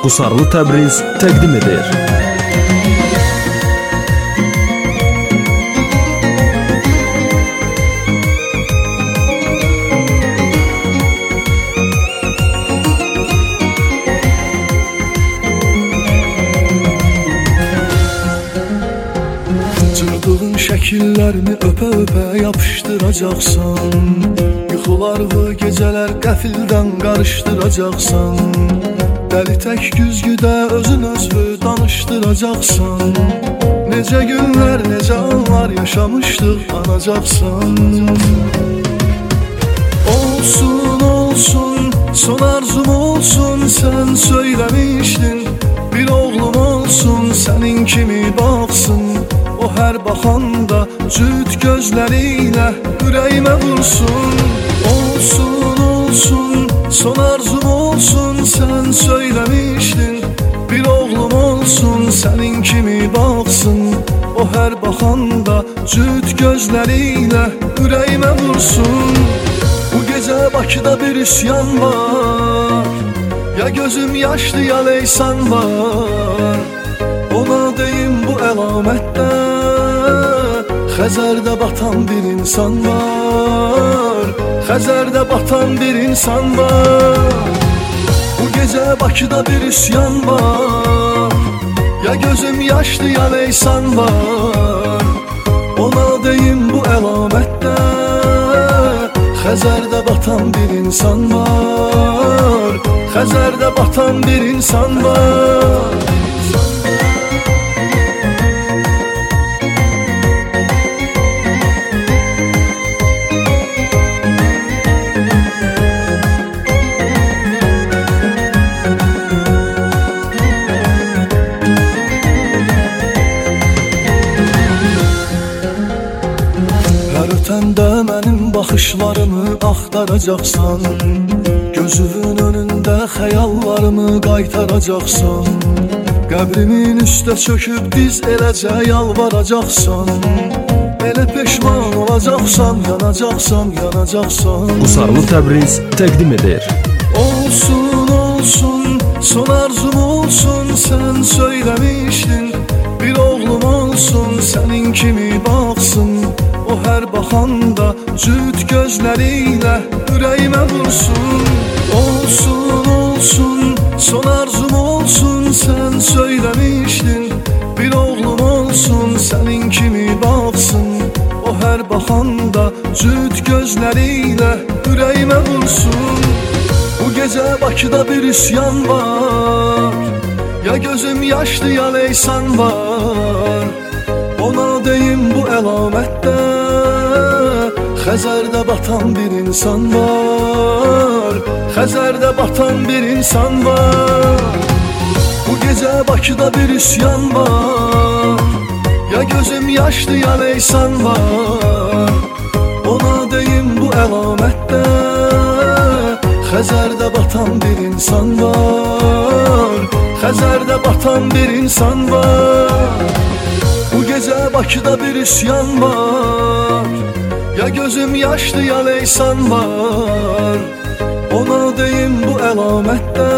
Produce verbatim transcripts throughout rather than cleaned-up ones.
Qusarlı Təbriz təqdim edir. Cırdığın şəkillərini öpə-öpə yapışdıracaqsan. Yuxulardı gecələr qəfildən qarışdıracaqsan. Dəli tək güzgüdə özün özlü danışdıracaqsan. Necə günlər, necə anlar yaşamışdıq anacaqsan. Olsun, olsun, son arzum olsun, sən söyləmişdin. Bir oğlum olsun, sənin kimi baxsın. O hər baxanda cüt gözləriyle ürəyimə vursun. Olsun, olsun, son arzum olsun, sən söyləmişdin. Bir oğlum olsun, sənin kimi baxsın. O hər baxanda cüt gözləriyle ürəyimə vursun. Bu gecə Bakıda bir üsyan var. Ya gözüm yaşlı ya leysan var. Ona deyim bu əlamətdə Xəzərdə batan bir insan var. Xəzərdə batan bir insan var. Bu gecə Bakıda bir üsyan var. Ya gözüm yaşlı ya leysan var. Ona deyim bu əlamətdə Xəzərdə batan bir insan var. Xəzərdə batan bir insan var. Ötəndə mənim baxışlarımı axtaracaqsan. Gözünün önündə xəyallarımı qaytaracaqsan. Qəbrimin üstə çöküb diz eləcə yalvaracaqsan. Elə peşman olacaqsan, yanacaqsan, yanacaqsan. Qusarlı Təbriz təqdim edir. Olsun, olsun, son arzum olsun, sən söyləmişdin. Bir oğlum olsun, sənin kimi baxsın. O hər baxanda cüt gözləriyle ürəyimə vursun. Olsun, olsun, son arzum olsun, sən söyləmişdin. Bir oğlum olsun, sənin kimi baxsın. O hər baxanda cüt gözləriyle ürəyimə vursun. Bu gecə Bakıda bir üsyan var. Ya gözüm yaşlı ya leysan var. Ona deyim bu əlamətdə Xəzərdə batan bir insan var. Xəzərdə batan bir insan var. Bu gecə Bakıda bir üsyan var. Ya gözüm yaşlı ya leysan var. Ona deyim bu əlamətdə Xəzərdə batan bir insan var. Xəzərdə batan bir insan var. Bu gecə Bakıda bir üsyan var. Ya gözüm yaşlı ya leysan var. Ona deyim bu əlamətdə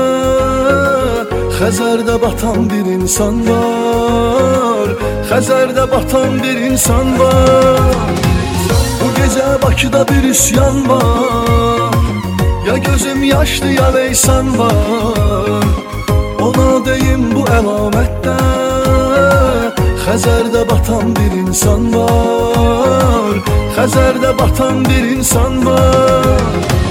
Xəzərdə batan bir insan var. Xəzərdə batan bir insan var. Bu gecə Bakıda bir üsyan var. Ya gözüm yaşlı ya leysan var. Ona deyim bu əlamətdə Xəzərdə batan bir insan var. Xəzərdə batan bir insan var.